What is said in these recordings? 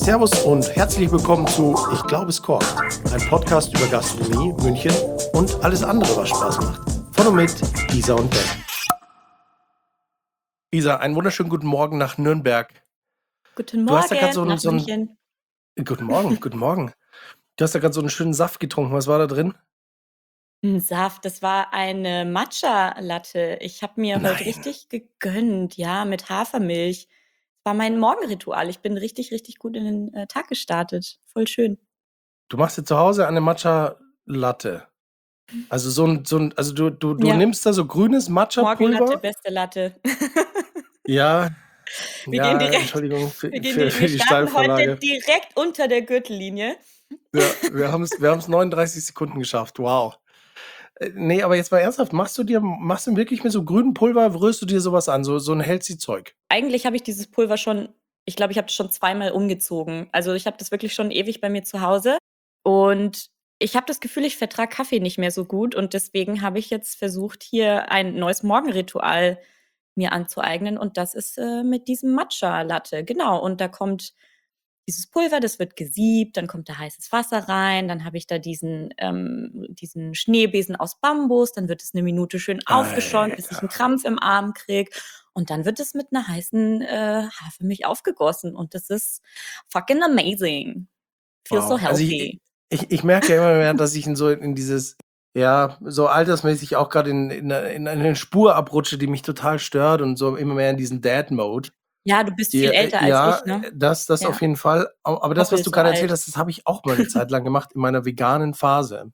Servus und herzlich willkommen zu Ich glaube es kocht, ein Podcast über Gastronomie, München und alles andere, was Spaß macht. Von und mit Isa und Ben. Isa, einen wunderschönen guten Morgen nach Nürnberg. Guten Du hast da gerade Morgen nach München. Guten Morgen, guten Morgen. Du hast da gerade so einen schönen Saft getrunken. Was war da drin? 'N Saft, das war eine Matcha-Latte. Ich habe mir heute Nein. richtig gegönnt, ja, mit Hafermilch. War mein Morgenritual. Ich bin richtig, richtig gut in den, Tag gestartet. Voll schön. Du machst dir zu Hause eine Matcha Latte. Also also du Ja, nimmst da so grünes Morgenlatte, Matcha-Pulver. beste Latte. Ja, Wir gehen ja, direkt Entschuldigung wir gehen für di wir die starten heute Steilvorlage. direkt unter der Gürtellinie. Ja, wir haben's 39 Sekunden geschafft. Wow. Ne, aber jetzt mal ernsthaft, machst du wirklich mit so grünem Pulver rührst du dir so was an, so 'n healthy Zeug? Eigentlich habe ich dieses Pulver schon ich glaube, ich habe das schon zweimal umgezogen. Also, ich habe das wirklich schon ewig bei mir zu Hause und ich habe das Gefühl, ich vertrage Kaffee nicht mehr so gut und deswegen habe ich jetzt versucht, hier ein neues Morgenritual mir anzueignen und das ist, mit diesem Matcha Latte. Genau, und da kommt dieses Pulver, das wird gesiebt, dann kommt da heißes Wasser rein, dann habe ich da diesen Schneebesen aus Bambus, dann wird es 'ne Minute schön aufgeschäumt, bis ich 'n Alter. Krampf im Arm kriege und dann wird es mit 'ner heißen, Hafermilch aufgegossen und das ist fucking amazing. Feels so Wow. Also, healthy. ich merke ja immer mehr, dass ich in dieses ja, so altersmäßig auch grad in eine Spur abrutsche, die mich total stört und so immer mehr in diesen Dad-Mode. Ja, du bist Die viel älter als ja, ich, ne? das auf Ja, jeden Fall. Aber das, was doppelt du so grade erzählt alt. hast, das habe ich auch mal 'ne Zeit lang gemacht in meiner veganen Phase.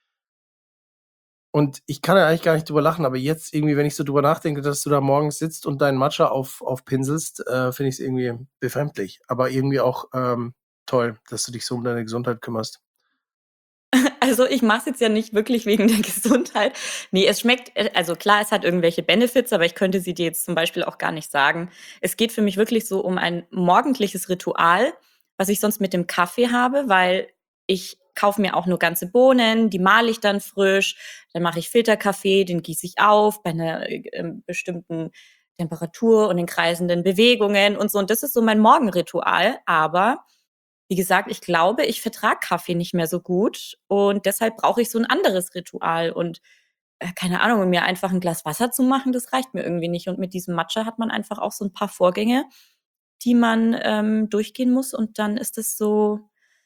Und ich kann ja eigentlich gar nicht drüber lachen, aber jetzt irgendwie, wenn ich so drüber nachdenke, dass du da morgens sitzt und deinen Matcha aufpinselst, finde ich's irgendwie befremdlich, aber irgendwie auch, toll, dass du dich so um deine Gesundheit kümmerst. Also, ich mache es jetzt ja nicht wirklich wegen der Gesundheit. Ne, es schmeckt also klar, es hat irgendwelche Benefits, aber ich könnte sie dir jetzt zum Beispiel auch gar nicht sagen. Es geht für mich wirklich so um ein morgendliches Ritual, was ich sonst mit dem Kaffee habe, weil ich kaufe mir auch nur ganze Bohnen, die mahle ich dann frisch, dann mache ich Filterkaffee, den gieße ich auf bei 'ner, bestimmten Temperatur und den kreisenden Bewegungen und so. Und das ist so mein Morgenritual, aber wie gesagt, ich glaube, ich vertrage Kaffee nicht mehr so gut und deshalb brauche ich so 'n anderes Ritual und, keine Ahnung, mir einfach 'n Glas Wasser zu machen, das reicht mir irgendwie nicht. Und mit diesem Matcha hat man einfach auch so 'n paar Vorgänge, die man, durchgehen muss und dann ist es so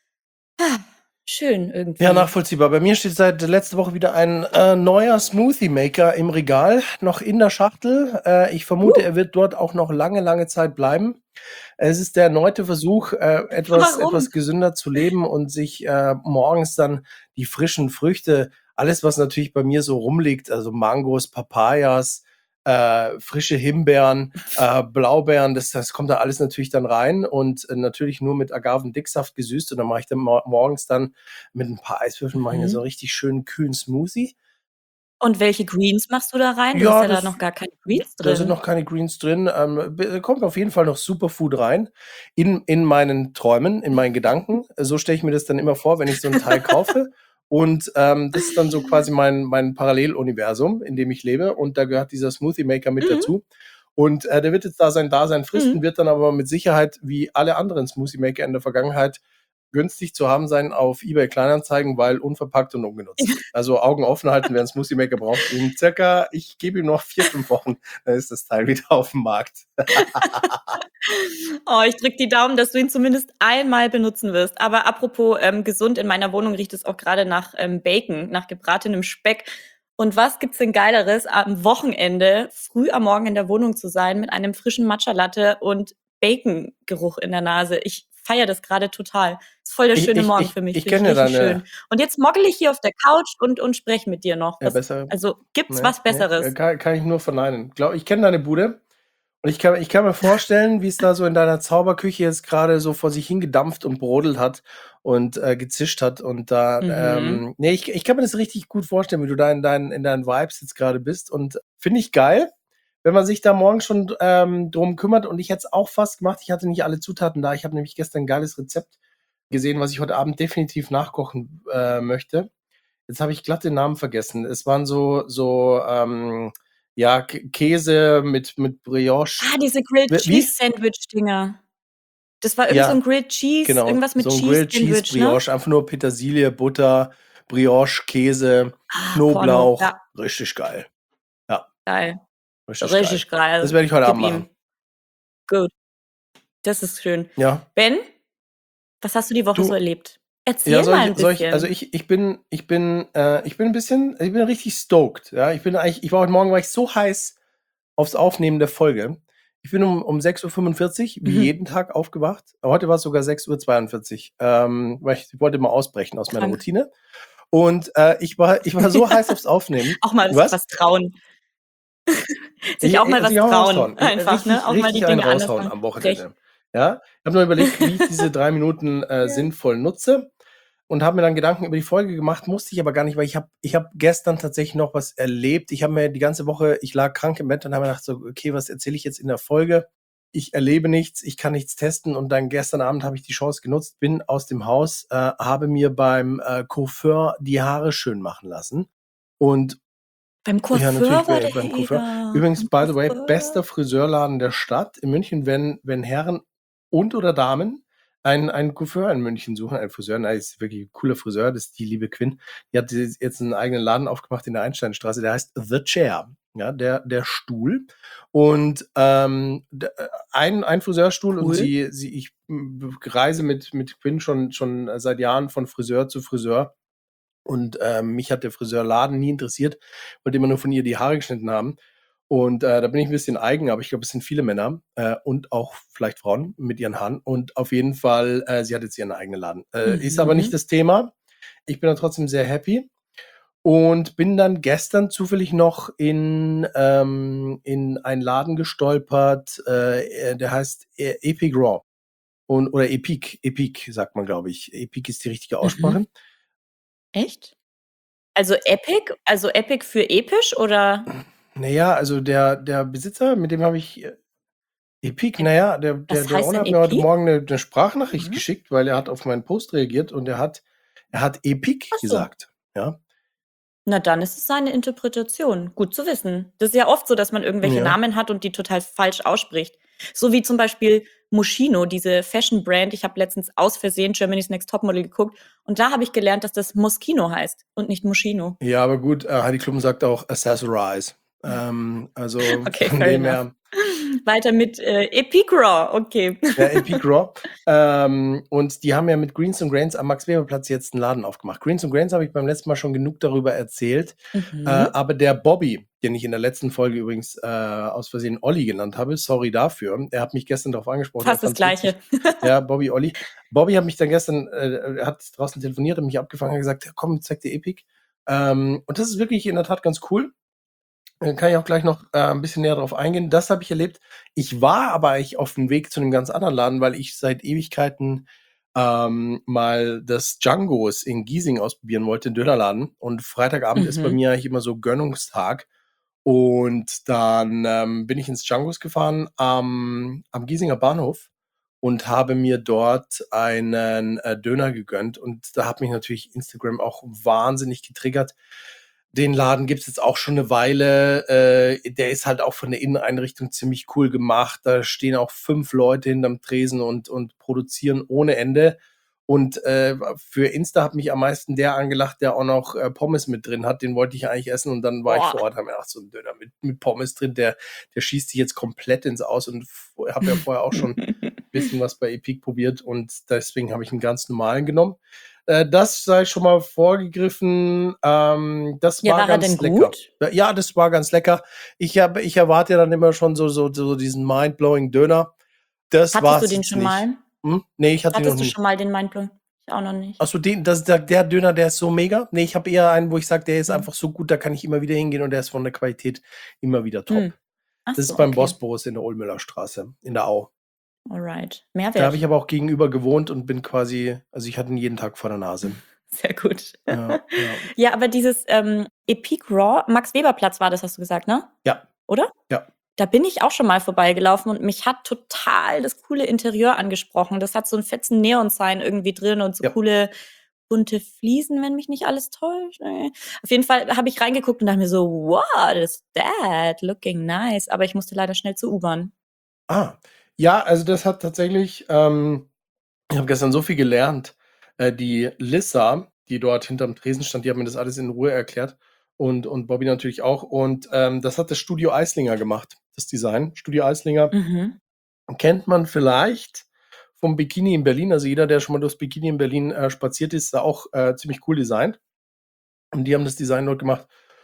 schön Ja, irgendwie. nachvollziehbar. Bei mir steht seit letzter Woche wieder ein, neuer Smoothie Maker im Regal, noch in der Schachtel. Ich vermute, er wird dort auch noch lange, lange Zeit bleiben. Es ist der erneute Versuch, etwas Warum? gesünder zu leben und sich, morgens dann die frischen Früchte alles, was natürlich bei mir so rumliegt, also Mangos, Papayas, frische Himbeeren, Blaubeeren, das kommt da alles natürlich dann rein und, natürlich nur mit Agavendicksaft gesüßt und dann mache ich dann morgens dann mit 'n paar Eiswürfeln mache ich mir so 'n Mhm. richtig schönen kühlen Smoothie. Und welche Greens machst du da rein? Du hast Ja, ja da noch gar keine Greens da sind drin. noch keine Greens drin. Kommt auf jeden Fall noch Superfood rein in meinen Träumen, in meinen Gedanken. So stelle ich mir das dann immer vor, wenn ich so 'n Teil kaufe. Und, das ist dann so quasi mein Paralleluniversum, in dem ich lebe und da gehört dieser Smoothie Maker mit Mhm, dazu. Und, der wird jetzt da sein Dasein fristen, mhm. wird dann aber mit Sicherheit wie alle anderen Smoothie Maker in der Vergangenheit günstig zu haben sein auf eBay Kleinanzeigen, weil unverpackt und ungenutzt. Also Augen offen halten, wer 'n Smoothie Maker braucht. In circa ich gebe ihm noch 4, 5 Wochen, dann ist das Teil wieder aufm Markt. Oh, ich drücke die Daumen, dass du ihn zumindest einmal benutzen wirst. Aber apropos, gesund, in meiner Wohnung riecht es auch grade nach, Bacon, nach gebratenem Speck. Und was gibt's denn Geileres, am Wochenende früh am Morgen in der Wohnung zu sein mit einem frischen Matcha Latte und Bacongeruch in der Nase. Ich feiere das grade total. Ist voll der Ich schöne ich Morgen ich für mich, ich finde ich kenne ja richtig schön. deine Und jetzt moggele ich hier auf der Couch und spreche mit dir noch. ja, Was besser also, gibt's ne, was ne, Besseres? kann ich nur verneinen. Ich kenne deine Bude und ich kann mir vorstellen, wie's da so in deiner Zauberküche jetzt grade so vor sich hingedampft und brodelt hat und, gezischt hat und da, Mhm. ne, ich kann mir das richtig gut vorstellen, wie du da in deinen Vibes jetzt grade bist und finde ich geil, wenn man sich da morgens schon, drum kümmert und ich hätte es auch fast gemacht. Ich hatte nicht alle Zutaten da. Ich habe nämlich gestern 'n geiles Rezept gesehen, was ich heute Abend definitiv nachkochen, möchte. Jetzt habe ich glatt den Namen vergessen. Es waren ja, Käse mit Brioche. Ah, diese Grilled Wie? Cheese Sandwich Dinger. Das war irgend so 'n Ja, Grilled Cheese, genau. irgendwas mit So 'n Cheese Grilled Cheese Sandwich, ne? Brioche, einfach nur Petersilie, Butter, Brioche, Käse, Porno, Knoblauch. ja, Richtig geil. Ja, geil. richtig geil. Richtig Das geil. werde ich heute Gib Abend ihm. machen. Gut, das ist schön. Ja. Ben, was hast du die Woche so Du, erlebt? ja, Erzähl mal 'n also bisschen. ich bin 'n bisschen ich bin richtig stoked, ja? Ich war heute Morgen war ich so heiß aufs Aufnehmen der Folge. Ich bin um 6:45 wie Mhm. jeden Tag aufgewacht. Heute war's sogar 6:42 weil ich wollte mal ausbrechen aus meiner Krank. Routine. Und, ich war so heiß aufs Aufnehmen. Auch mal sich Was? was trauen. Sich auch mal was Sich auch mal trauen raushauen. einfach, ne? Auch mal die Richtig einen Dinge anders raushauen machen. am Frech. Wochenende. Ja? Ich habe nur überlegt, wie ich diese 3 Minuten, Ja. sinnvoll nutze und habe mir dann Gedanken über die Folge gemacht, musste ich aber gar nicht, weil ich habe gestern tatsächlich noch was erlebt. Ich habe mir die ganze Woche ich lag krank im Bett und habe mir gedacht so: „Okay, was erzähle ich jetzt in der Folge?“ Ich erlebe nichts, ich kann nichts testen und dann gestern Abend habe ich die Chance genutzt, bin aus dem Haus, habe mir beim, Coiffeur die Haare schön machen lassen und Beim ja, Coiffeur natürlich war der beim Coiffeur. Jäger. Übrigens, Beim by the way, Coiffeur. bester Friseurladen der Stadt in München, wenn Herren und/oder Damen einen Coiffeur in München suchen, einen Friseur, na, ist wirklich 'n cooler Friseur, das ist die liebe Quinn. Die hat jetzt 'n eigenen Laden aufgemacht in der Einsteinstraße, der heißt „The Chair“, ja, der Stuhl. Und, ein Friseurstuhl und Cool. ich, reise mit Quinn schon seit Jahren von Friseur zu Friseur. Und, mich hat der Friseurladen nie interessiert, wollte immer nur von ihr die Haare geschnitten haben. Und, da bin ich 'n bisschen eigen, aber ich glaube, es sind viele Männer, und auch vielleicht Frauen mit ihren Haaren. Und auf jeden Fall, sie hat jetzt ihren eigenen Laden. Ist aber nicht Mhm. das Thema. Ich bin da trotzdem sehr happy und bin dann gestern zufällig noch in einen Laden gestolpert, der heißt Epic Raw oder Epic sagt man, glaube ich. Epic ist die richtige Mhm. Aussprache. Echt? Also Epic für episch oder Na ja, also der Besitzer, mit dem habe ich Epic, Ep na ja, der der was der heißt Owner denn hat mir heute Epi? Morgen 'ne Sprachnachricht Mhm. geschickt, weil er hat auf meinen Post reagiert und er hat Epic Ach so. gesagt, ja? Na, dann ist es seine Interpretation. Gut zu wissen. Das ist ja oft so, dass man irgendwelche Ja. Namen hat und die total falsch ausspricht. So wie zum Beispiel Moschino, diese Fashion-Brand. Ich habe letztens aus Versehen Germany's Next Topmodel geguckt und da habe ich gelernt, dass das Moschino heißt und nicht Moschino. Ja, aber gut, Heidi Klum sagt auch accessorize. Also Okay, von fair dem enough. her Weiter mit, Epic Raw, okay. ja, Epic Raw. Und die haben ja mit Greens and Grains am Max-Weber-Platz jetzt 'n Laden aufgemacht. Greens and Grains habe ich beim letzten Mal schon genug darüber erzählt, Mhm. aber der Bobby, den ich in der letzten Folge übrigens, aus Versehen Olli genannt habe, sorry dafür. Er hat mich gestern darauf angesprochen, er Fast das fand's witzig. Gleiche. Ja, Bobby, Olli. Bobby hat mich dann gestern er hat draußen telefoniert, hat mich abgefangen, hat gesagt: „Ja, komm, ich zeige dir Epic.“ Und das ist wirklich in der Tat ganz cool. Kann ich auch gleich noch, 'n bisschen näher drauf eingehen. Das habe ich erlebt. Ich war aber eigentlich auf'm Weg zu 'nem ganz anderen Laden, weil ich seit Ewigkeiten, mal das Django's in Giesing ausprobieren wollte, 'n Dönerladen. Und Freitagabend ist bei Mhm. mir eigentlich immer so Gönnungstag. Und dann, bin ich ins Django's gefahren am Giesinger Bahnhof und habe mir dort einen, Döner gegönnt. Und da hat mich natürlich Instagram auch wahnsinnig getriggert. Den Laden gibt's jetzt auch schon 'ne Weile. Der ist halt auch von der Inneneinrichtung ziemlich cool gemacht. Da stehen auch 5 Leute hinterm Tresen und produzieren ohne Ende. Und, für Insta hat mich am meisten der angelacht, der auch noch, Pommes mit drin hat. Den wollte ich eigentlich essen und dann war ich Boah. vor Ort, habe mir gedacht: „So 'n Döner mit Pommes drin, der schießt dich jetzt komplett ins Aus.“ Und habe ja vorher auch schon bisschen was bei Epic probiert und deswegen habe ich 'n ganz normalen genommen. Das sei schon mal vorgegriffen, das Ja, war war er denn ganz lecker. gut? Ja, das war ganz lecker. Ich erwarte ja dann immer schon so diesen mindblowing Döner. Das Hattest du war's den jetzt schon nicht. mal? Ne, ich hatte den noch Hattest du nie. schon mal den Mindblown? Ich auch noch nicht. Ach so, der Döner, der ist so mega? Ne, ich habe eher einen, wo ich sage, der ist Mhm. einfach so gut, da kann ich immer wieder hingehen und der ist von der Qualität immer wieder Hm. top. Ach Das ist so, beim okay. Bosporus in der Ohlmüllerstraße in der Au. Alright. Da habe ich Mehrwert. aber auch gegenüber gewohnt und bin quasi also, ich hatte ihn jeden Tag vor der Nase. Sehr gut. Ja, ja. Ja, aber dieses, Epic Raw Max-Weber-Platz war das, hast du gesagt, ne? Ja, Oder? ja, Da bin ich auch schon mal vorbeigelaufen und mich hat total das coole Interieur angesprochen. Das hat so 'n fetzen Neon-Sign irgendwie drin und so ja. coole bunte Fliesen, wenn mich nicht alles täuscht. Auf jeden Fall habe ich reingeguckt und dachte mir so: „What is that? Looking nice." Aber ich musste leider schnell zur U-Bahn. Ah, Ja, also das hat tatsächlich, ich habe gestern so viel gelernt. Die Lissa, die dort hinterm Tresen stand, die hat mir das alles in Ruhe erklärt und Bobby natürlich auch. Und das hat das Studio Eislinger gemacht, das Design. Studio Eislinger Mhm. kennt man vielleicht vom Bikini in Berlin. Also jeder, der schon mal durchs Bikini in Berlin spaziert ist, da auch ziemlich cool designt. Und die haben das Design dort gemacht.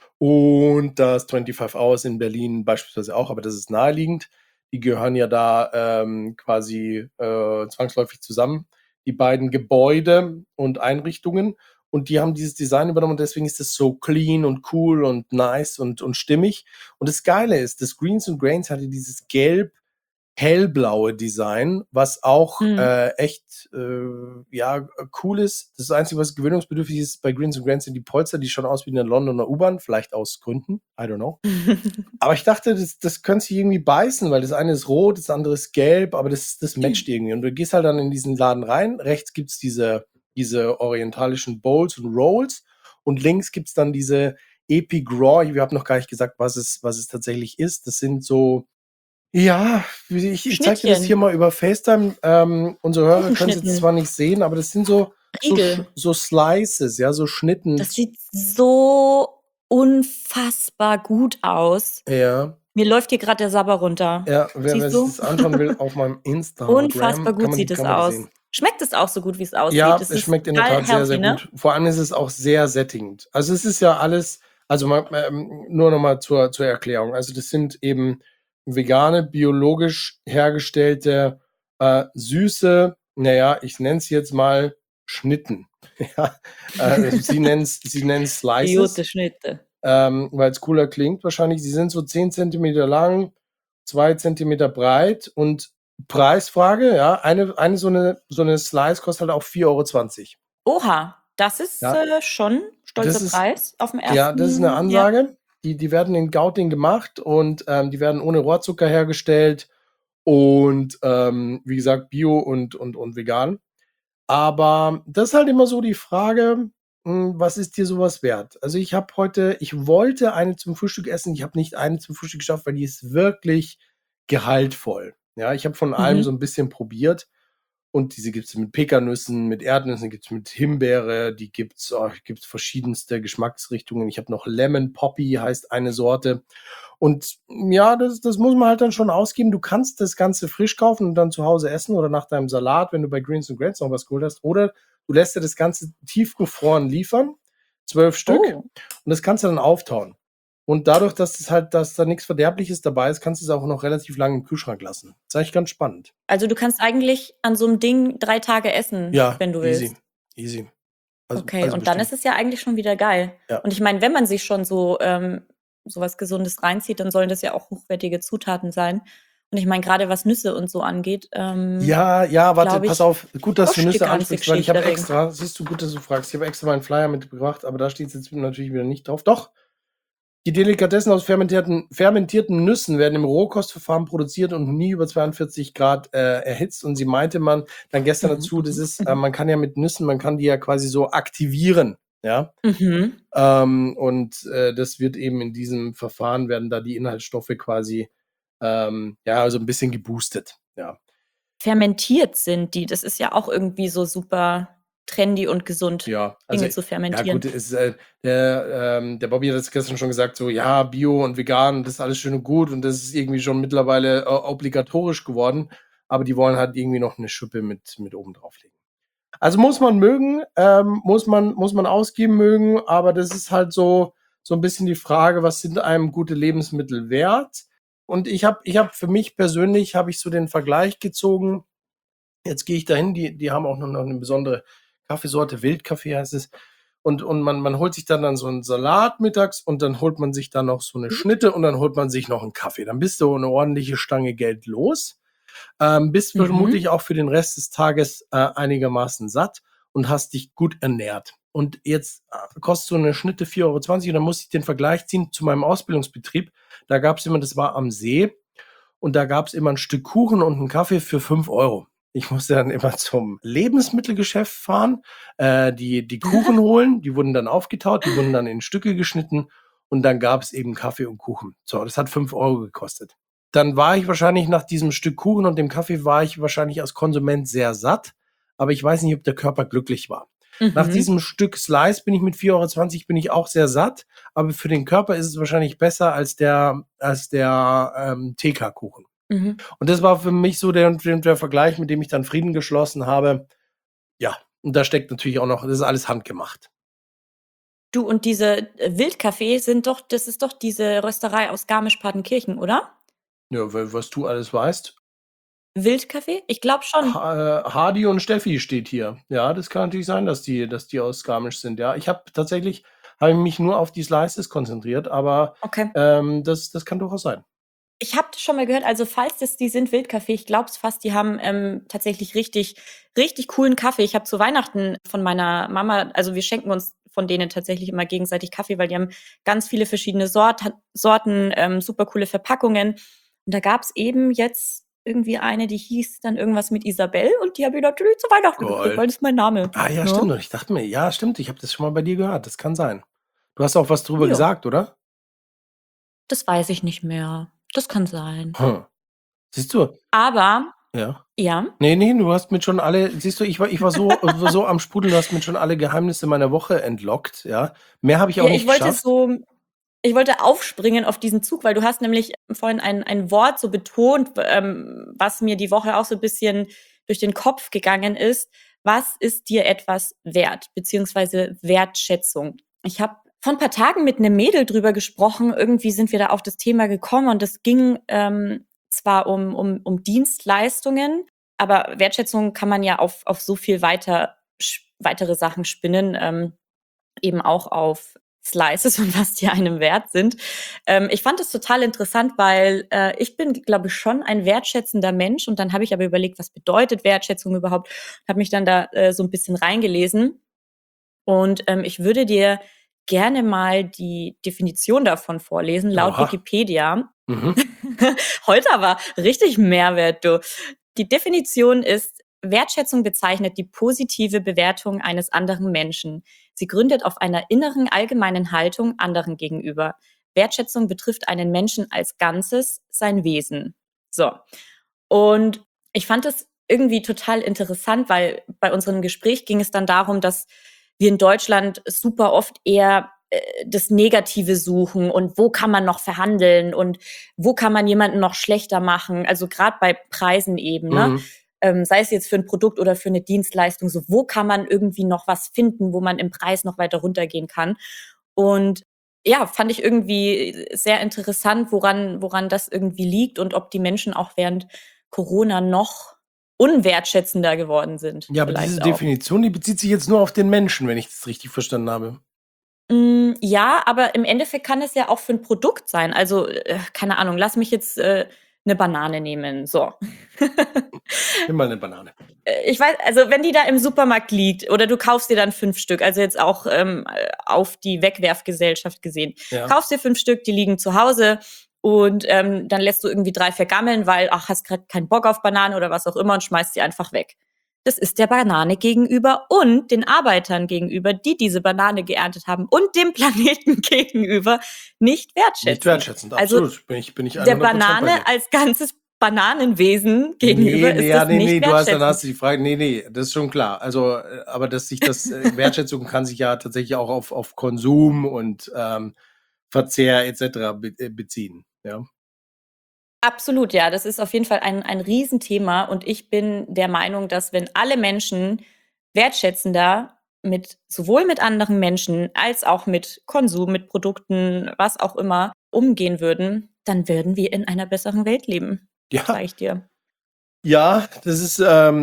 Und das 25 Hours in Berlin beispielsweise auch, aber das ist naheliegend. Die gehören ja da quasi zwangsläufig zusammen, die beiden Gebäude und Einrichtungen. Und die haben dieses Design übernommen und deswegen ist es so clean und cool und nice und stimmig. Und das Geile ist, das Greens and Grains hatte dieses Gelb hellblaue Design, was auch Mhm. echt ja, cool ist. Das Einzige, was gewöhnungsbedürftig ist bei Greens and Grants sind die Polster, die schauen aus wie 'ne Londoner U-Bahn, vielleicht aus Gründen, I don't know. Aber ich dachte, das könnte sich irgendwie beißen, weil das eine ist rot, das andere ist gelb, aber das matcht irgendwie. Und du gehst halt dann in diesen Laden rein. Rechts gibt's diese orientalischen Bowls und Rolls und links gibt's dann diese Epic Raw. Wir haben noch gar nicht gesagt, was es tatsächlich ist. Das sind so ja, ich zeige dir das hier Schnittchen, mal über FaceTime. Unsere Hörer können's jetzt Kuchenschnitten, zwar nicht sehen, aber das sind Riegel. so Slices, ja, so Schnitten. Das sieht so unfassbar gut aus. Ja, Mir läuft hier grad der Sabber runter. ja, wer Siehst sich du? das anschauen will, auf meinem Unfassbar Instagram gut sieht es kann man das aus. sehen. Schmeckt es auch so gut, wie's aussieht? Ja, Es es ist schmeckt in der total Tat sehr, sehr healthy, ne? gut. Vor allem ist es auch sehr sättigend. Also, es ist ja alles also, nur noch mal zur Erklärung. Also, das sind eben vegane, biologisch hergestellte, süße, na ja, ich nenne es jetzt mal Schnitten. Ja, sie nennen's Gute Slices, Schnitte. weil es cooler klingt wahrscheinlich. Sie sind so 10 Zentimeter lang, 2 Zentimeter breit und Preisfrage, ja, eine so 'ne Slice kostet halt auch 4,20 €. Oha, das ist, Ja, schon stolzer das ist Preis auf'm ja, das ist 'ne ersten, ja. Ansage. Die werden in Gauting gemacht und die werden ohne Rohrzucker hergestellt und wie gesagt, bio und vegan. Aber das ist halt immer so die Frage, was ist dir so was wert? Also, ich wollte eine zum Frühstück essen. Ich habe nicht eine zum Frühstück geschafft, weil die ist wirklich gehaltvoll. Ja, ich habe von allem so Mhm. 'n bisschen probiert und diese gibt's mit Pekannüssen, mit Erdnüssen, gibt's mit Himbeere, gibt's verschiedenste Geschmacksrichtungen. Ich habe noch Lemon Poppy heißt eine Sorte. Und ja, das muss man halt dann schon ausgeben. Du kannst das Ganze frisch kaufen und dann zu Hause essen oder nach deinem Salat, wenn du bei Greens and Grants noch was geholt hast. Oder du lässt dir das Ganze tiefgefroren liefern, 12 Stück, Oh, und das kannst du dann auftauen. Und dadurch, dass da nichts Verderbliches dabei ist, kannst du es auch noch relativ lange im Kühlschrank lassen. Das ist eigentlich ganz spannend. also, du kannst eigentlich an so 'm Ding 3 Tage essen, Ja, wenn du easy, willst? easy. Also Okay, also und dann ist bestimmt. es ja eigentlich schon wieder geil. Ja. Und ich meine, wenn man sich schon so was Gesundes reinzieht, dann sollen das ja auch hochwertige Zutaten sein. Und ich meine, grade was Nüsse und so angeht, Ja, ja, warte, glaube pass ich, auf. Gut, dass du kostet die Nüsse ganze ansprichst, weil ich habe Geschichte Ding. extra siehst du, gut, dass du fragst. Ich habe extra meinen Flyer mitgebracht, aber da steht's jetzt natürlich wieder nicht drauf. Doch, die Delikatessen aus fermentierten Nüssen werden im Rohkostverfahren produziert und nie über 42 Grad erhitzt. Und sie meinte man dann gestern Mhm, dazu, das mhm, ist mhm. man kann ja mit Nüssen man kann die ja quasi so aktivieren, ja? Mhm. Und das wird eben in diesem Verfahren werden da die Inhaltsstoffe quasi, ja, so 'n bisschen geboostet, ja. Fermentiert sind die. Das ist ja auch irgendwie so super trendy und gesund, Ja, also Dinge zu ja gut, fermentieren. der Bobby hat das gestern schon gesagt, so: „Ja, Bio und vegan, das ist alles schön und gut und das ist irgendwie schon mittlerweile obligatorisch geworden“, aber die wollen halt irgendwie noch 'ne Schippe mit oben drauflegen. Also, muss man mögen, muss man ausgeben mögen, aber das ist halt so 'n bisschen die Frage, was sind einem gute Lebensmittel wert? Und ich habe für mich persönlich habe ich so den Vergleich gezogen. Jetzt gehe ich dahin, die haben auch noch 'ne besondere Kaffeesorte, Wildkaffee heißt es. Und man holt sich dann so 'n Salat mittags und dann holt man sich dann noch so 'ne Gut. Schnitte und dann holt man sich noch 'n Kaffee. Dann bist du 'ne ordentliche Stange Geld los, bist Mhm. vermutlich auch für den Rest des Tages einigermaßen satt und hast dich gut ernährt. Und jetzt kostet so 'ne Schnitte 4,20 € und dann musste ich den Vergleich ziehen zu meinem Ausbildungsbetrieb. Da gab's immer das war am See und da gab's immer 'n Stück Kuchen und 'n Kaffee für 5 €. Ich musste dann immer zum Lebensmittelgeschäft fahren, die Kuchen holen, die wurden dann aufgetaut, die wurden dann in Stücke geschnitten und dann gab's eben Kaffee und Kuchen. So, das hat 5 € gekostet. dann war ich wahrscheinlich nach diesem Stück Kuchen und dem Kaffee war ich wahrscheinlich als Konsument sehr satt, aber ich weiß nicht, ob der Körper glücklich war. Nach Mhm. diesem Stück Slice bin ich mit 4,20 € bin ich auch sehr satt, aber für den Körper ist es wahrscheinlich besser als der TK-Kuchen. Mhm. Und das war für mich so der Vergleich, mit dem ich dann Frieden geschlossen habe. Ja, und da steckt natürlich auch noch, das ist alles handgemacht. Du, und diese, Wildkaffee das ist doch diese Rösterei aus Garmisch-Partenkirchen, oder? Ja, was du alles weißt. Wildkaffee? Ich glaube schon. Hardy und Steffi steht hier. Ja, das kann natürlich sein, dass die aus Garmisch sind, ja. Habe ich mich nur auf die Slices konzentriert, aber, Okay. das kann durchaus sein. Ich habe das schon mal gehört, also falls das die sind, Wildkaffee, ich glaube es fast, die haben, tatsächlich richtig richtig coolen Kaffee. Ich habe zu Weihnachten von meiner Mama, also wir schenken uns von denen tatsächlich immer gegenseitig Kaffee, weil die haben ganz viele verschiedene Sorten, super coole Verpackungen. Und da gab's eben jetzt irgendwie eine, die hieß dann irgendwas mit Isabel und die habe ich natürlich zu Weihnachten gekriegt, Geil. weil das ist mein Name, Ah ja, ne? stimmt. Und ich dachte mir, ja, stimmt, ich habe das schon mal bei dir gehört. Das kann sein. Du hast auch was drüber Ja, gesagt, oder? das weiß ich nicht mehr. Das kann sein. Hm. Siehst du? Aber Ja. ja? Ne, du hast mir schon alle, siehst du, ich war so am Sprudeln, du hast mir schon alle Geheimnisse meiner Woche entlockt, ja. Mehr habe ich auch Ja, nicht geschafft. ich wollte aufspringen auf diesen Zug, weil du hast nämlich vorhin ein Wort so betont, was mir die Woche auch so 'n bisschen durch den Kopf gegangen ist. Was ist dir etwas wert, beziehungsweise Wertschätzung? Ich habe vor 'n paar Tagen mit 'nem Mädel drüber gesprochen. Irgendwie sind wir da auf das Thema gekommen und es ging, zwar um Dienstleistungen, aber Wertschätzung kann man ja auf so viel weitere Sachen spinnen, eben auch auf Slices und was die einem wert sind. Ich fand das total interessant, weil, ich bin, glaube ich, schon ein wertschätzender Mensch und dann habe ich aber überlegt, was bedeutet Wertschätzung überhaupt? Habe mich dann da, so 'n bisschen reingelesen und, ich würde dir gerne mal die Definition davon vorlesen, laut Oha. Wikipedia. Mhm. Heute aber richtig Mehrwert, du. Die Definition ist: Wertschätzung bezeichnet die positive Bewertung eines anderen Menschen. Sie gründet auf einer inneren allgemeinen Haltung anderen gegenüber. Wertschätzung betrifft einen Menschen als Ganzes, sein Wesen. So. Und ich fand das irgendwie total interessant, weil bei unserem Gespräch ging es dann darum, dass wir in Deutschland super oft eher das Negative suchen und wo kann man noch verhandeln und wo kann man jemanden noch schlechter machen. Also gerade bei Preisen eben, ne? Mhm. Sei es jetzt für ein Produkt oder für eine Dienstleistung, so wo kann man irgendwie noch was finden, wo man im Preis noch weiter runtergehen kann. Und ja, fand ich irgendwie sehr interessant, woran das irgendwie liegt und ob die Menschen auch während Corona noch unwertschätzender geworden sind Ja, aber diese vielleicht auch. Definition, die bezieht sich jetzt nur auf den Menschen, wenn ich das richtig verstanden habe. Ja, aber im Endeffekt kann es ja auch für 'n Produkt sein. Also, keine Ahnung, lass mich jetzt, 'ne Banane nehmen, so. Nimm mal 'ne Banane. Ich weiß, also, wenn die da im Supermarkt liegt oder du kaufst dir dann 5 Stück, also, jetzt auch, auf die Wegwerfgesellschaft gesehen. Ja. Kaufst dir 5 Stück, die liegen zu Hause und, dann lässt du irgendwie 3 vergammeln, weil, ach, hast grad keinen Bock auf Bananen oder was auch immer und schmeißt die einfach weg. Das ist der Banane gegenüber und den Arbeitern gegenüber, die diese Banane geerntet haben und dem Planeten gegenüber nicht Nicht wertschätzend. wertschätzend, Also, absolut. Bin ich der 100% bei Banane dir. als ganzes Bananenwesen Ne, gegenüber ne, ist ja, das ne, nicht dann wertschätzend. hast du die Frage, ne, das ist schon klar. Also, aber dass sich das Wertschätzung kann sich ja tatsächlich auch auf Konsum und, Verzehr et cetera beziehen, ja. Absolut, ja. Das ist auf jeden Fall ein Riesenthema und ich bin der Meinung, dass wenn alle Menschen wertschätzender sowohl mit anderen Menschen als auch mit Konsum, mit Produkten, was auch immer, umgehen würden, dann würden wir in einer besseren Welt leben, Ja, sage ich dir. ja, das ist,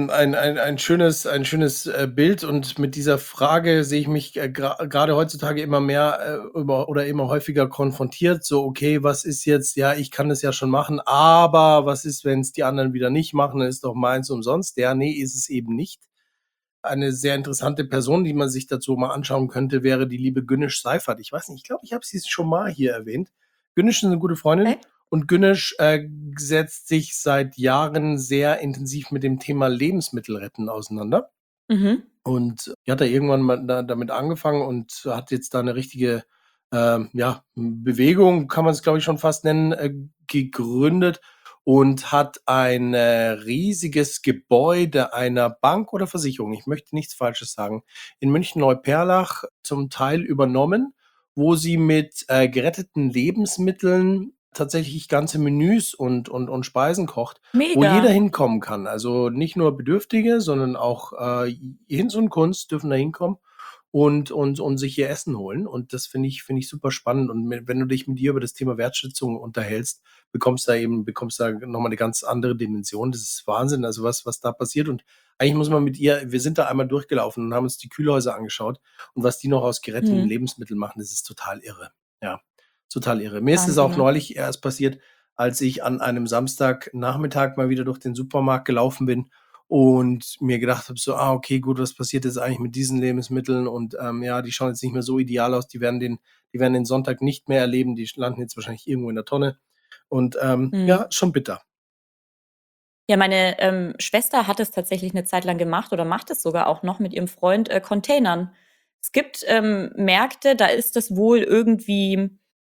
ein schönes Bild und mit dieser Frage sehe ich mich, grade heutzutage immer mehr, oder immer häufiger konfrontiert. So: „Okay, was ist jetzt, ja, ich kann das ja schon machen, aber was ist, wenn's die anderen wieder nicht machen? Dann ist doch meins umsonst.“ Ja, ne, ist es eben nicht. Eine sehr interessante Person, die man sich dazu mal anschauen könnte, wäre die liebe Güneş Seifert. Ich weiß nicht, ich glaube, ich habe sie schon mal hier erwähnt. Güneş ist 'ne gute Freundin Okay. und Güneş, setzt sich seit Jahren sehr intensiv mit dem Thema Lebensmittelretten auseinander. Mhm. Und die hat da irgendwann mal damit angefangen und hat jetzt da 'ne richtige, ja, Bewegung, kann man's, glaube ich, schon fast nennen, gegründet. und hat ein riesiges Gebäude einer Bank oder Versicherung, ich möchte nichts Falsches sagen, in München-Neuperlach zum Teil übernommen, wo sie mit geretteten Lebensmitteln tatsächlich ganze Menüs und Speisen kocht, wo jeder Mega. hinkommen kann. Also nicht nur Bedürftige, sondern auch Hinz und Kunst dürfen da hinkommen und sich ihr Essen holen. Und das finde ich super spannend. Und wenn du dich mit ihr über das Thema Wertschätzung unterhältst, bekommst da nochmal eine ganz andere Dimension. Das ist Wahnsinn, also was da passiert. Und eigentlich muss man mit ihr, wir sind da einmal durchgelaufen und haben uns die Kühlhäuser angeschaut und was die noch aus geretteten Mhm. Lebensmitteln machen, das ist total irre. Ja, total irre. Mir ist es Wahnsinn, auch ne? neulich erst passiert, als ich an einem Samstagnachmittag mal wieder durch den Supermarkt gelaufen bin und mir gedacht habe, so, okay, gut, was passiert jetzt eigentlich mit diesen Lebensmitteln? Und ja, die schauen jetzt nicht mehr so ideal aus, die werden den Sonntag nicht mehr erleben, die landen jetzt wahrscheinlich irgendwo in der Tonne. Und Mhm. ja, schon bitter. Ja, meine, Schwester hat es tatsächlich eine Zeit lang gemacht oder macht es sogar auch noch mit ihrem Freund, Containern. Es gibt, Märkte, da ist das wohl irgendwie,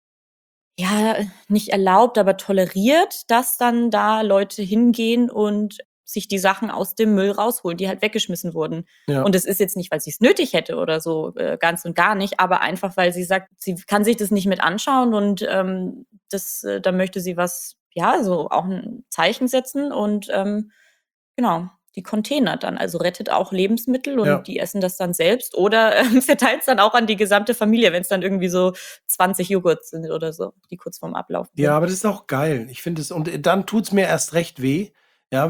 ja, nicht erlaubt, aber toleriert, dass dann da Leute hingehen und sich die Sachen aus dem Müll rausholen, die halt weggeschmissen wurden. Ja, Und es ist jetzt nicht, weil sie es nötig hätte oder so, ganz und gar nicht, aber einfach, weil sie sagt, sie kann sich das nicht mit anschauen und, da möchte sie was, ja, so auch ein Zeichen setzen und, genau, die Containert dann, also rettet auch Lebensmittel und ja. die essen das dann selbst oder, verteilt's dann auch an die gesamte Familie, wenn's dann irgendwie so 20 Joghurt sind oder so, die kurz vorm Ablaufen Ja, sind. aber das ist auch geil. Ich finde es, und dann tut's mir erst recht weh, ja,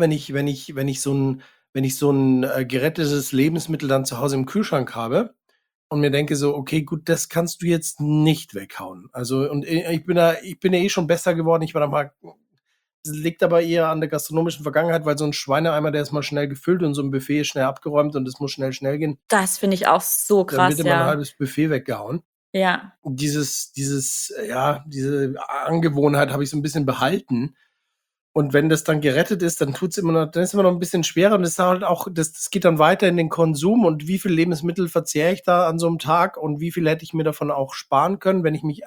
wenn ich so ein gerettetes Lebensmittel dann zu Hause im Kühlschrank habe und mir denke so: „Okay, gut, das kannst du jetzt nicht weghauen.“ Also, und ich bin ja eh schon besser geworden. Ich war da mal Das liegt aber eher an der gastronomischen Vergangenheit, weil so 'n Schweineeimer, der ist mal schnell gefüllt und so 'n Buffet ist schnell abgeräumt und es muss schnell, schnell gehen. Das finde ich auch so Dann wird krass, immer 'n ja. halbes Buffet weggehauen. Ja. Und ja, diese Angewohnheit habe ich so 'n bisschen behalten. Und wenn das dann gerettet ist, dann ist immer noch 'n bisschen schwerer und das ist halt auch das geht dann weiter in den Konsum und wie viel Lebensmittel verzehre ich da an so 'nem Tag und wie viel hätte ich mir davon auch sparen können,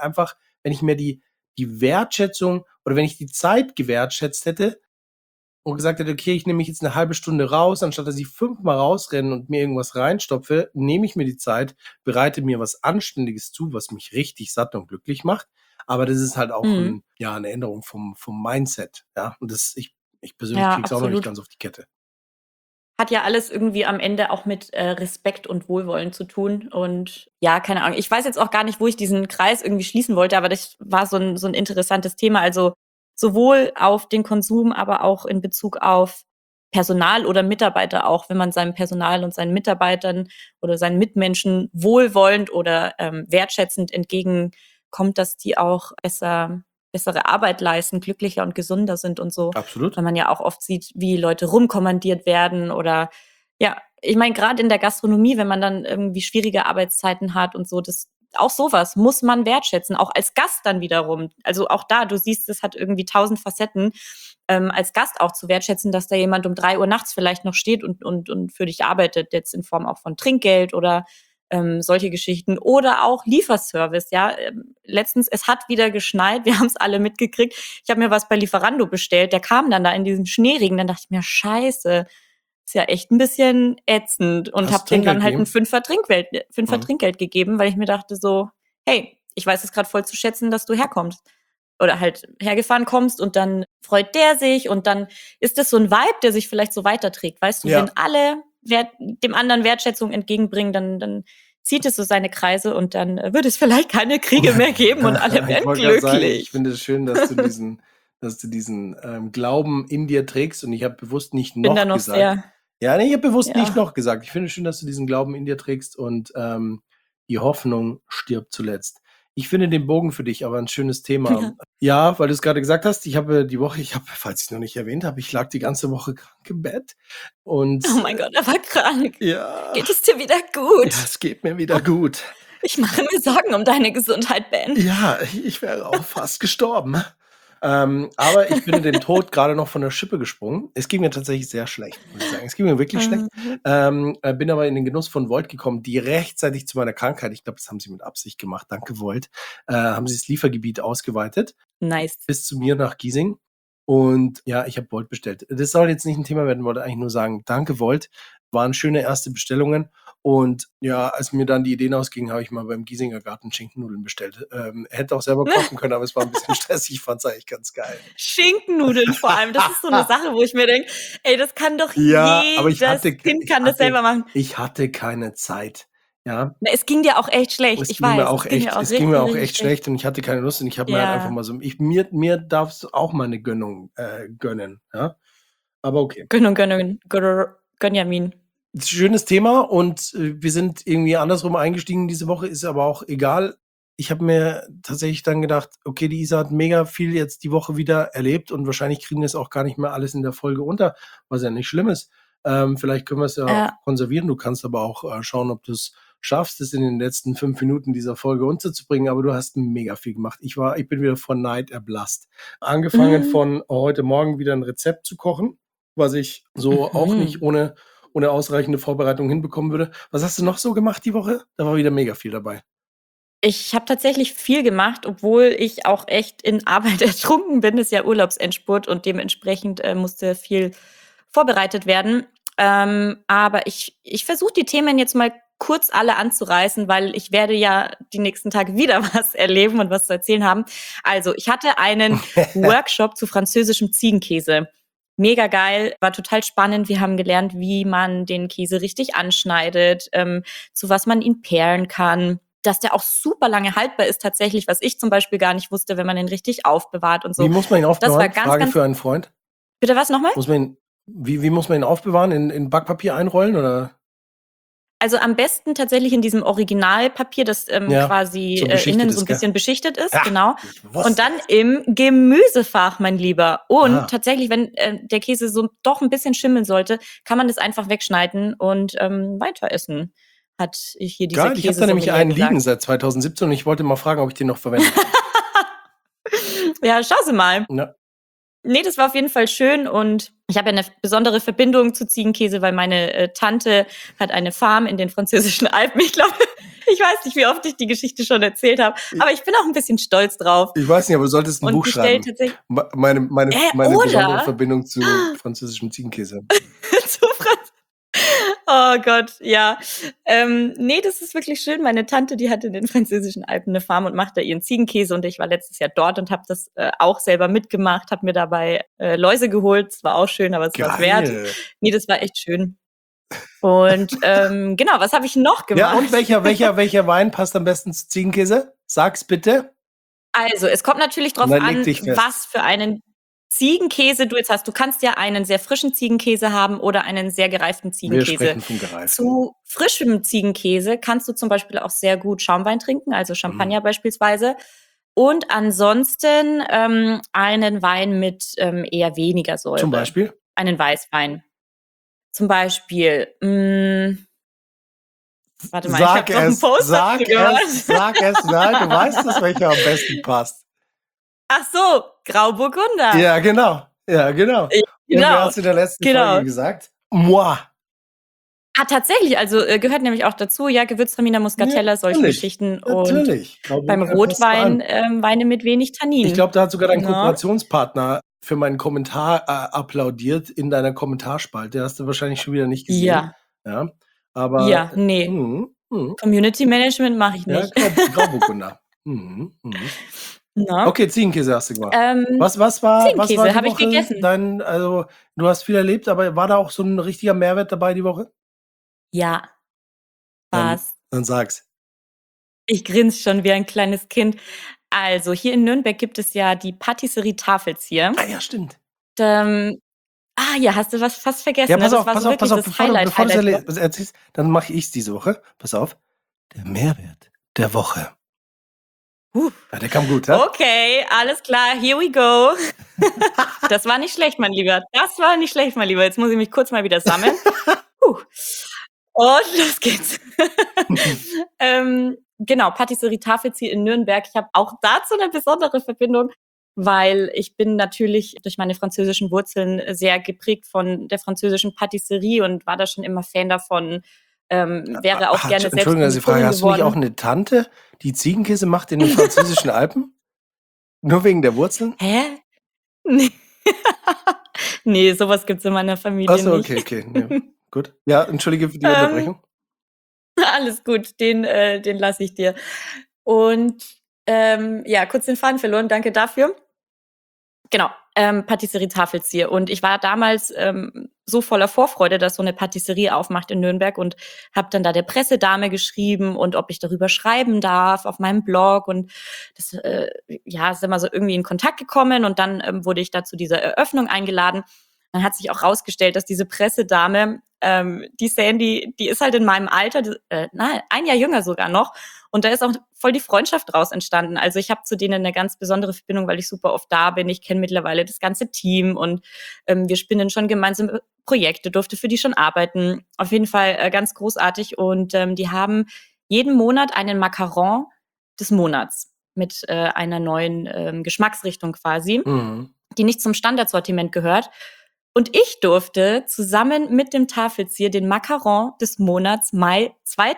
wenn ich mir die Wertschätzung oder wenn ich die Zeit gewertschätzt hätte und gesagt hätte: „Okay, ich nehme mich jetzt 'ne halbe Stunde raus, anstatt dass ich fünfmal rausrenne und mir irgendwas reinstopfe, nehme ich mir die Zeit, bereite mir was Anständiges zu, was mich richtig satt und glücklich macht.“ Aber das ist halt auch Mhm. 'ne Änderung vom Mindset, ja? Und ich persönlich Ja, kriege es auch noch nicht absolut. ganz auf die Kette. Hat ja alles irgendwie am Ende auch mit, Respekt und Wohlwollen zu tun und ja, keine Ahnung. Ich weiß jetzt auch gar nicht, wo ich diesen Kreis irgendwie schließen wollte, aber das war so 'n interessantes Thema. Also, sowohl auf den Konsum, aber auch in Bezug auf Personal oder Mitarbeiter auch, wenn man seinem Personal und seinen Mitarbeitern oder seinen Mitmenschen wohlwollend oder, wertschätzend entgegenkommt, dass die auch bessere Arbeit leisten, glücklicher und gesunder sind und so. Absolut. Weil man ja auch oft sieht, wie Leute rumkommandiert werden oder ja, ich meine, grad in der Gastronomie, wenn man dann irgendwie schwierige Arbeitszeiten hat und so, das auch so was muss man wertschätzen, auch als Gast dann wiederum. Also, auch da, du siehst, es hat irgendwie 1.000 Facetten, als Gast auch zu wertschätzen, dass da jemand um 3 Uhr nachts vielleicht noch steht und für dich arbeitet, jetzt in Form auch von Trinkgeld oder, solche Geschichten oder auch Lieferservice, ja. Letztens, es hat wieder geschneit, wir haben's alle mitgekriegt. Ich habe mir was bei Lieferando bestellt, der kam dann da in diesem Schneeregen, dann dachte ich mir: „Scheiße, ist ja echt 'n bisschen ätzend“ und Hast habe du dem Trinkgeld dann halt 'n gegeben? Fünfer Mhm. Trinkgeld gegeben, weil ich mir dachte so: „Hey, ich weiß es grad voll zu schätzen, dass du herkommst oder halt hergefahren kommst“ und dann freut der sich und dann ist das so 'n Vibe, der sich vielleicht so weiterträgt. Weißt du, wenn Ja. alle dem anderen Wertschätzung entgegenbringen, dann zieht es so seine Kreise und dann, wird es vielleicht keine Kriege mehr geben und alle Ich werden wollte grad sagen, ich glücklich. finde es schön, dass du diesen Glauben in dir trägst und ich habe bewusst nicht Bin da „noch“ noch gesagt. sehr Ja, ne, ich habe bewusst nicht ja. „noch“ gesagt. Ich finde es schön, dass du diesen Glauben in dir trägst und die Hoffnung stirbt zuletzt. Ich finde den Bogen für dich aber 'n schönes Thema. Ja, weil du's grade gesagt hast, falls ich's noch nicht erwähnt habe, ich lag die ganze Woche krank im Bett Oh und mein Gott, er war krank. ja, Geht es dir wieder ja, gut? es geht mir Oh, wieder gut. ich mache mir Sorgen um deine Gesundheit, Ben. Ja, ich wäre auch fast gestorben. Aber ich bin in den Tod grade noch von der Schippe gesprungen. Es ging mir tatsächlich sehr schlecht, muss ich sagen. Es ging mir wirklich schlecht. Mhm. Bin aber in den Genuss von Volt gekommen, die rechtzeitig zu meiner Krankheit, ich glaube, das haben sie mit Absicht gemacht, danke Volt, haben sie das Liefergebiet ausgeweitet Nice. bis zu mir nach Giesing. Und ja, ich habe Volt bestellt. Das soll jetzt nicht ein Thema werden, wollte eigentlich nur sagen, danke Volt. Waren schöne erste Bestellungen. Und ja, als mir dann die Ideen ausgingen, habe ich mal beim Giesinger Garten Schinkennudeln bestellt. Hätte auch selber kochen können, aber es war ein bisschen stressig. Ich fand es eigentlich ganz geil. Schinkennudeln vor allem, das ist so eine Sache, wo ich mir denke, ey, das kann doch Ja, aber jedes Kind kann das selber machen. ich hatte keine Zeit. Ja, Na, es ging dir auch echt schlecht, es ich ging mir weiß. auch Es ging echt, dir auch es ging mir auch richtig, echt richtig schlecht und ich hatte keine Lust und ich habe mir halt einfach Ja. mal so, mir darf es auch mal eine Gönnung gönnen. Ja, aber okay. Gönjamin. Schönes Thema und wir sind irgendwie andersrum eingestiegen diese Woche, ist aber auch egal. Ich habe mir tatsächlich dann gedacht, okay, die Isa hat mega viel jetzt die Woche wieder erlebt und wahrscheinlich kriegen wir es auch gar nicht mehr alles in der Folge unter, was ja nicht schlimm ist. Vielleicht können wir es ja Ja. konservieren. Du kannst aber auch schauen, ob du es schaffst, es in den letzten 5 Minuten dieser Folge unterzubringen. Aber du hast mega viel gemacht. Ich bin wieder von Neid erblasst. Angefangen von heute Morgen wieder ein Rezept zu kochen, was ich so auch nicht ohne ausreichende Vorbereitung hinbekommen würde. Was hast du noch so gemacht die Woche? Da war wieder mega viel dabei. Ich habe tatsächlich viel gemacht, obwohl ich auch echt in Arbeit ertrunken bin. Das ist ja Urlaubsendspurt und dementsprechend musste viel vorbereitet werden. Aber ich versuche die Themen jetzt mal kurz alle anzureißen, weil ich werde ja die nächsten Tage wieder was erleben und was zu erzählen haben. Also, ich hatte einen Workshop zu französischem Ziegenkäse. Mega geil, war total spannend. Wir haben gelernt, wie man den Käse richtig anschneidet, zu was man ihn perlen kann, dass der auch super lange haltbar ist tatsächlich, was ich zum Beispiel gar nicht wusste, wenn man ihn richtig aufbewahrt und so. Wie muss man ihn aufbewahren? Das war ganz, Frage ganz für einen Freund. Bitte was nochmal? Wie muss man ihn aufbewahren? In Backpapier einrollen oder? Also am besten tatsächlich in diesem Originalpapier, das quasi so innen so ein gell? bisschen beschichtet ist, Ja, genau. ich wusste Und dann es. im Gemüsefach, mein Lieber. Und tatsächlich, wenn der Käse so doch ein bisschen schimmeln sollte, kann man das einfach wegschneiden und weiter essen. Hat hier diese Geil, ich habe da nämlich einen Käsesommelier liegen gesagt. seit 2017 und ich wollte mal fragen, ob ich den noch verwenden kann. Ja, schau sie mal. Ja. Nee, das war auf jeden Fall schön und ich habe ja eine besondere Verbindung zu Ziegenkäse, weil meine Tante hat eine Farm in den französischen Alpen. Ich glaube, ich weiß nicht, wie oft ich die Geschichte schon erzählt habe, aber ich bin auch ein bisschen stolz drauf. Ich weiß nicht, aber du solltest ein Buch schreiben. Meine besondere Verbindung zu französischem Ziegenkäse. Oh Gott, ja. Nee, das ist wirklich schön. Meine Tante, die hat in den französischen Alpen eine Farm und macht da ihren Ziegenkäse und ich war letztes Jahr dort und habe das auch selber mitgemacht, habe mir dabei Läuse geholt. Das war auch schön, aber es war wert. Nee, das war echt schön. Und genau, was habe ich noch gemacht? Ja, und welcher Wein passt am besten zu Ziegenkäse? Sag's bitte. Also, es kommt natürlich drauf an, was für einen Ziegenkäse du jetzt hast. Du kannst ja einen sehr frischen Ziegenkäse haben oder einen sehr gereiften Ziegenkäse. Wir sprechen von gereiften. Zu frischem Ziegenkäse kannst du zum Beispiel auch sehr gut Schaumwein trinken, also Champagner beispielsweise. Und ansonsten einen Wein mit eher weniger Säure. Zum Beispiel? Einen Weißwein. Zum Beispiel, warte mal, sag es, du weißt es, welcher am besten passt. Ach so, Grauburgunder. Ja, genau. Genau. Und wer hast du in der letzten Folge gesagt? Moi. Ah, tatsächlich, also gehört nämlich auch dazu, ja, Gewürztraminer, Muscatella, solche Geschichten. Natürlich. Und beim Rotwein Weine mit wenig Tannin. Ich glaube, da hat sogar dein Kooperationspartner für meinen Kommentar applaudiert in deiner Kommentarspalte. Hast du wahrscheinlich schon wieder nicht gesehen. Ja. Aber, ja, nee. Community Management mache ich nicht. Ja, Grauburgunder. Okay, Ziegenkäse hast du gemacht. Was war Ziegenkäse habe ich gegessen. Also, du hast viel erlebt, aber war da auch so ein richtiger Mehrwert dabei die Woche? Ja. Was? Dann sag's. Ich grinse schon wie ein kleines Kind. Also, hier in Nürnberg gibt es ja die Patisserie Tafelzieher. Ah ja, stimmt. Ja, hast du was fast vergessen. Ja, pass auf, bevor du es erzählst, dann mache ich's diese Woche. Pass auf. Der Mehrwert der Woche. Ja, der kam gut, ja? Okay, alles klar, here we go. Das war nicht schlecht, mein Lieber. Jetzt muss ich mich kurz mal wieder sammeln. Und los geht's. Genau, Patisserie Tafelzieher in Nürnberg. Ich habe auch dazu eine besondere Verbindung, weil ich bin natürlich durch meine französischen Wurzeln sehr geprägt von der französischen Patisserie und war da schon immer Fan davon. Wäre auch gerne selbst Entschuldigung, dass ich frage, hast du nicht auch eine Tante, die Ziegenkäse macht in den französischen Alpen? Nur wegen der Wurzeln? Hä? Nee. Nee, sowas gibt's in meiner Ach Familie so, nicht. okay, okay. Ja, gut. Ja, entschuldige für die Ähm, Unterbrechung. alles gut, den lasse ich dir. Und ja, kurz den Faden verloren, danke dafür. Genau, Patisserie Tafelzieher. Und ich war damals so voller Vorfreude, dass so eine Patisserie aufmacht in Nürnberg und habe dann da der Pressedame geschrieben und ob ich darüber schreiben darf auf meinem Blog. Und das ja, sind wir so irgendwie in Kontakt gekommen und dann wurde ich da zu dieser Eröffnung eingeladen. Dann hat sich auch rausgestellt, dass diese Pressedame, die Sandy, die ist halt in meinem Alter, nein, ein Jahr jünger sogar noch. Und da ist auch voll die Freundschaft draus entstanden. Also ich habe zu denen eine ganz besondere Verbindung, weil ich super oft da bin. Ich kenne mittlerweile das ganze Team und wir spinnen schon gemeinsame Projekte, durfte für die schon arbeiten. Auf jeden Fall ganz großartig. Und die haben jeden Monat einen Macaron des Monats mit einer neuen Geschmacksrichtung quasi, Mhm. die nicht zum Standardsortiment gehört. Und ich durfte zusammen mit dem Tafelzieher den Macaron des Monats Mai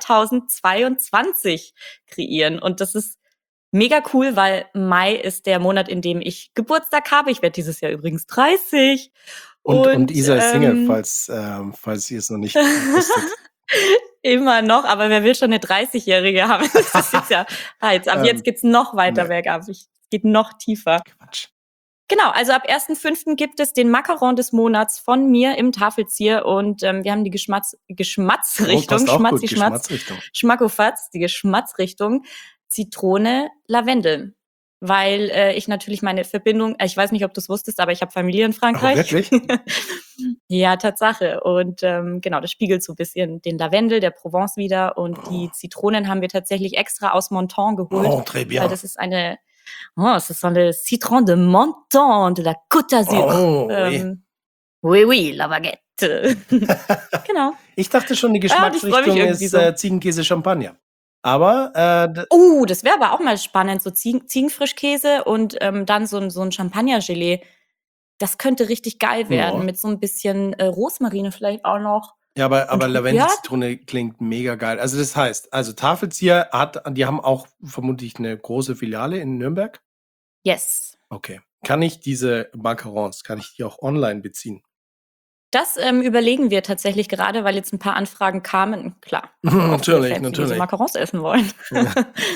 2022 kreieren. Und das ist mega cool, weil Mai ist der Monat, in dem ich Geburtstag habe. Ich werde dieses Jahr übrigens 30. Und Und Isa ist Single, falls ihr es noch nicht wusstet. immer noch, aber wer will schon eine 30-Jährige haben? Das ist jetzt ja heiß. Ab jetzt geht's noch weiter Ne, bergab. Es geht noch tiefer. Quatsch. Genau, also ab 1.5. gibt es den Macaron des Monats von mir im Tafelzieher und wir haben die Geschmatzrichtung, passt auch gut, Schmatzi-Schmatz, Geschmacksrichtung. Schmackofatz, die Geschmatzrichtung Zitrone, Lavendel. Weil ich natürlich meine Verbindung, ich weiß nicht, ob du es wusstest, aber ich habe Familie in Oh, Frankreich. wirklich? Ja, Tatsache. Und genau, das spiegelt so ein bisschen den Lavendel der Provence wieder. Und die Zitronen haben wir tatsächlich extra aus Monton geholt, Oh, très weil bien. das ist ce sont les citrons de Menton de la Côte d'Azur. Oh, oui. Oui, oui, la baguette. Genau. Ich dachte schon, die Ja, und ich freue mich Geschmacksrichtung irgendwie ist so. Ziegenkäse Champagner. Aber Das wäre aber auch mal spannend, so Ziegenfrischkäse und dann so ein Champagner-Gelee. Das könnte richtig geil werden, ja. mit so ein bisschen Rosmarine vielleicht auch noch. Ja, aber Und ja, Lavendel-Zitrone klingt mega geil. Also das heißt, Tafelzieher die haben auch vermutlich eine große Filiale in Nürnberg. yes. Okay. Kann ich die auch online beziehen? Das überlegen wir tatsächlich gerade, weil jetzt ein paar Anfragen kamen. Klar, so auch viele Natürlich, Fans, die diese natürlich. Macarons essen wollen. Ja.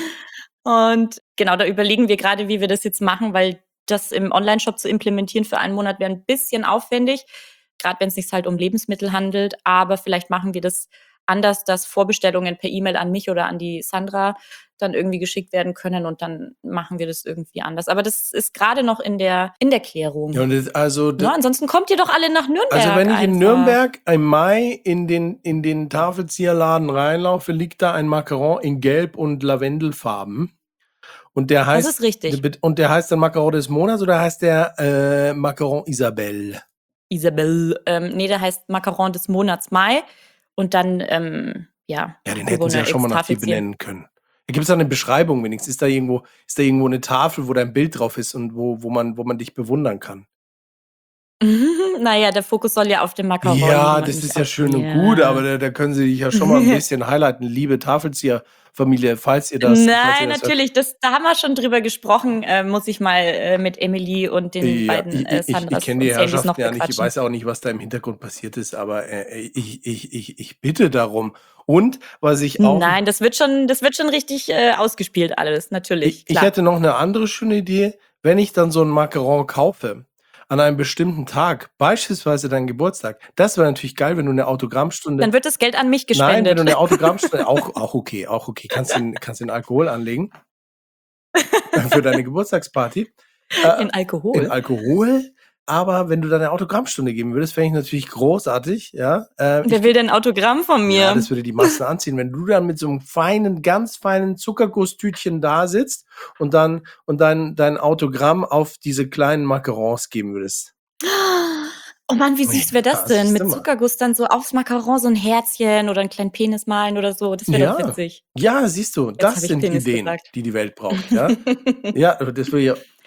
Und genau, da überlegen wir gerade, wie wir das jetzt machen, weil das im Onlineshop zu implementieren für einen Monat wäre ein bisschen aufwendig, gerade wenn es sich halt um Lebensmittel handelt. Aber vielleicht machen wir das anders, dass Vorbestellungen per E-Mail an mich oder an die Sandra dann irgendwie geschickt werden können und dann machen wir das irgendwie anders. Aber das ist gerade noch in der Klärung. Ja, und Ne? Ansonsten kommt ihr doch alle nach Nürnberg also wenn ich in einfach. Nürnberg im Mai in den Tafelzieherladen reinlaufe, liegt da ein Macaron in Gelb und Lavendelfarben. Und der Das heißt, ist richtig. und der heißt dann Macaron des Monats oder heißt der Macaron Isabelle? Isabelle, nee, der heißt Macaron des Monats Mai und dann, ja, Ja, den hätten sie Gouverneur ja schon mal X nach dir Tafelzieher. benennen können. Gibt es da eine Beschreibung wenigstens? Ist da irgendwo eine Tafel, wo dein Bild drauf ist und wo man dich bewundern kann? Naja, der Fokus soll ja auf dem Macaron Ja, liegen und das nicht ist ja auf schön und gut, mir. aber da können sie dich ja schon mal ein bisschen highlighten, liebe Tafelzieher-Familie, falls ihr das Nein, hört. natürlich, da haben wir schon drüber gesprochen, muss ich mal mit Emily und den Ja, beiden ich Sandras kenne und die Sandys noch Herrschaften ja nicht. Ich bequatschen. weiß auch nicht, was da im Hintergrund passiert ist, aber ich bitte darum. Und was ich auch. Nein, das wird schon richtig ausgespielt alles, natürlich, Ich klar. hätte noch eine andere schöne Idee, wenn ich dann so ein Macaron kaufe, an einem bestimmten Tag, beispielsweise deinen Geburtstag. Das wäre natürlich geil, wenn du eine Autogrammstunde. Dann wird das Geld an mich Nein, wenn du gespendet. eine Autogrammstunde, auch okay. Kannst den Alkohol anlegen für deine Geburtstagsparty. In Alkohol? In Alkohol, aber wenn du da eine Autogrammstunde geben würdest, fände ich natürlich großartig, ja. Wer will denn ein Autogramm von mir? Ja, das würde die Massen anziehen. Wenn du dann mit so einem ganz feinen Zuckergusstütchen da sitzt und dann dein Autogramm auf diese kleinen Macarons geben würdest. Oh Mann, wie süß wäre das Ja, denn? siehste Mit mal. Zuckerguss dann so aufs Macaron so ein Herzchen oder einen kleinen Penis malen oder so. Das wäre doch witzig. Ja, siehst du, Jetzt das habe ich sind Penis Ideen, gesagt. die Welt braucht, ja. Ja, das würde ja.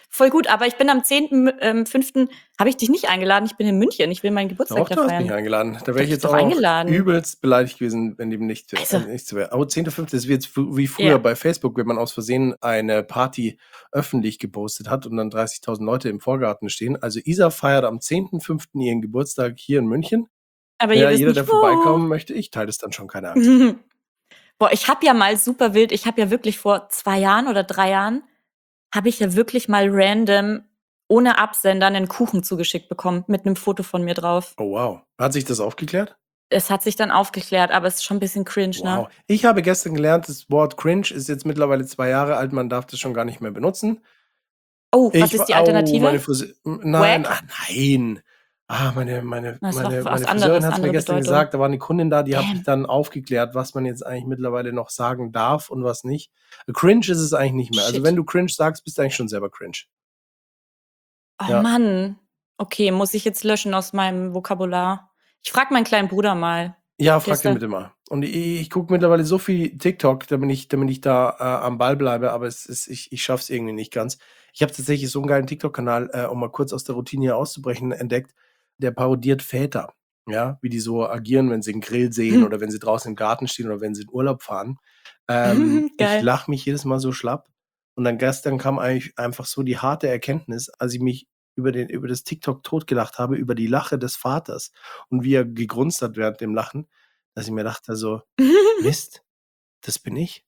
Voll gut, aber ich bin am 10.5. Habe ich dich nicht eingeladen. Ich bin in München. Ich will meinen Geburtstag Doch, da du hast mich feiern. eingeladen. Da Ich wäre habe ich dich jetzt doch auch eingeladen. übelst beleidigt gewesen, wenn dem nicht, Also, nicht so wäre. Aber 10.5. ist wie jetzt wie früher ja. bei Facebook, wenn man aus Versehen eine Party öffentlich gepostet hat und dann 30.000 Leute im Vorgarten stehen. Also Isa feiert am 10.5. ihren Geburtstag hier in München. Aber ihr Ja, wisst jeder, der nicht wo. vorbeikommen möchte, ich teile es dann schon, keine Angst. Boah, ich habe ja mal super wild, ich habe ja wirklich vor 2 Jahren oder 3 Jahren, habe ich ja wirklich mal random ohne Absender einen Kuchen zugeschickt bekommen mit 'nem Foto von mir drauf. Oh, wow. Hat sich das aufgeklärt? Es hat sich dann aufgeklärt, aber es ist schon 'n bisschen cringe, ne? Wow. Ich habe gestern gelernt, das Wort cringe ist jetzt mittlerweile 2 Jahre alt, man darf das schon gar nicht mehr benutzen. Oh, was Ich ist wa die Au, meine Alternative? Frise nein, Wack? ach nein. Meine Das ist noch was Friseurin anderes, hat's mir andere gestern Bedeutung. gesagt, da war 'ne Kundin da, die hat mich Damn. dann aufgeklärt, was man jetzt eigentlich mittlerweile noch sagen darf und was nicht. Cringe ist es eigentlich nicht mehr. Also, wenn Shit. du cringe sagst, bist du eigentlich schon selber cringe. Oh Ja. Mann. Okay, muss ich jetzt löschen aus meinem Vokabular. Ich frage meinen kleinen Bruder mal. Ja, Der frag ist den da bitte mal. Und ich gucke mittlerweile so viel TikTok, damit ich da, am Ball bleibe, aber es ist ich schaffe es irgendwie nicht ganz. Ich habe tatsächlich so 'n geilen TikTok-Kanal, um mal kurz aus der Routine hier auszubrechen, entdeckt, der parodiert Väter, ja, wie die so agieren, wenn sie 'n Grill sehen oder wenn sie draußen im Garten stehen oder wenn sie in Urlaub fahren. Ich Geil. lache mich jedes Mal so schlapp und dann gestern kam eigentlich einfach so die harte Erkenntnis, als ich mich über das TikTok totgelacht habe, über die Lache des Vaters und wie er gegrunzt hat während dem Lachen, dass ich mir dachte so: „Mist, das bin ich."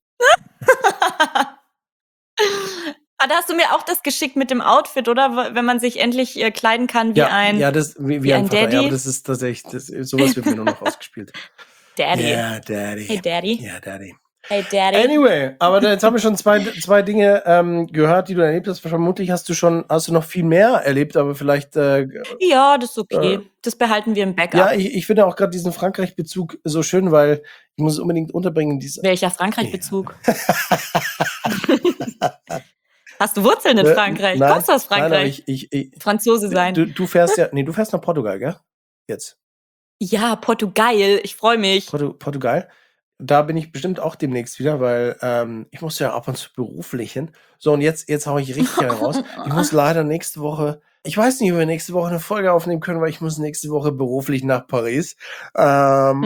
Ah, da hast du mir auch das geschickt mit dem Outfit, oder? Wenn man sich endlich, kleiden kann Ja, ja, das wie wie ein ein Vater. Ja, aber Daddy. das ist tatsächlich so was wird mir nur noch ausgespielt. Daddy. Yeah, Daddy. Hey Daddy. Yeah, Daddy. Hey Daddy. Anyway, aber jetzt haben wir schon zwei Dinge, gehört, die du erlebt hast. Vermutlich hast du noch viel mehr erlebt, aber vielleicht, Ja, das ist äh okay. Das behalten wir im ja, Backup. ich finde auch grad diesen Frankreich-Bezug so schön, weil ich muss es unbedingt unterbringen, diese Welcher ja. Frankreich-Bezug? Hast du Wurzeln in Frankreich? Nein, Kommst du aus nein, aber Frankreich? ich Franzose sein. du fährst ja ne, du fährst nach Portugal, gell? Jetzt. Ja, Portugal. Ich freue mich. Portugal. Da bin ich bestimmt auch demnächst wieder, weil, ich muss ja ab und zu beruflich hin. So, und jetzt haue ich richtig einen raus. Ich muss leider nächste Woche ich weiß nicht, ob wir nächste Woche 'ne Folge aufnehmen können, weil ich muss nächste Woche beruflich nach Paris. Ähm,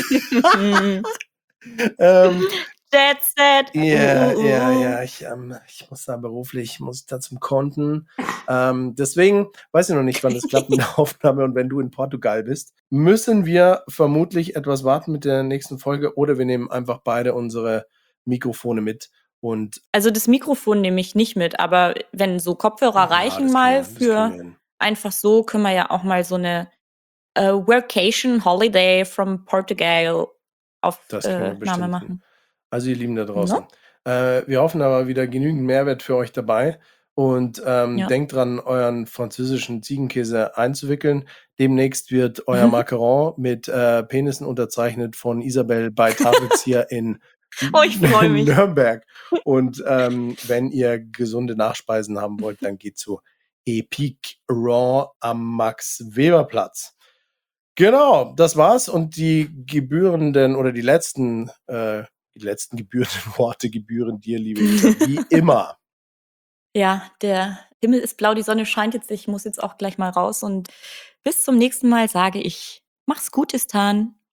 ähm, Jet Set. ja, ich muss da beruflich muss ich da zum Kunden. Deswegen weiß ich noch nicht, wann das klappt mit der Aufnahme und wenn du in Portugal bist, müssen wir vermutlich etwas warten mit der nächsten Folge oder wir nehmen einfach beide unsere Mikrofone mit und Also, das Mikrofon nehme ich nicht mit, aber wenn so Kopfhörer ja, reichen mal das kriegen für wir hin. einfach so, können wir ja auch mal so 'ne, Workation Holiday from Portugal Das kriegen wir Aufnahme bestimmt hin. machen, Also, ihr Lieben da ne? draußen, wir hoffen, da war wieder genügend Mehrwert für euch dabei und, Ja. denkt dran, euren französischen Ziegenkäse einzuwickeln. Demnächst wird euer Macaron mit, Penissen unterzeichnet von Isabel bei Tafelzieher in Oh, ich freue in mich. Nürnberg. Und, wenn ihr gesunde Nachspeisen haben wollt, dann geht zu Epique Raw am Max-Weber-Platz. Genau, das war's und die gebührenden oder die letzten gebührenden Worte gebühren dir, liebe Isa, wie immer. Ja, der Himmel ist blau, die Sonne scheint jetzt. Ich muss jetzt auch gleich mal raus und bis zum nächsten Mal sage ich: „Mach's gut, Istan.“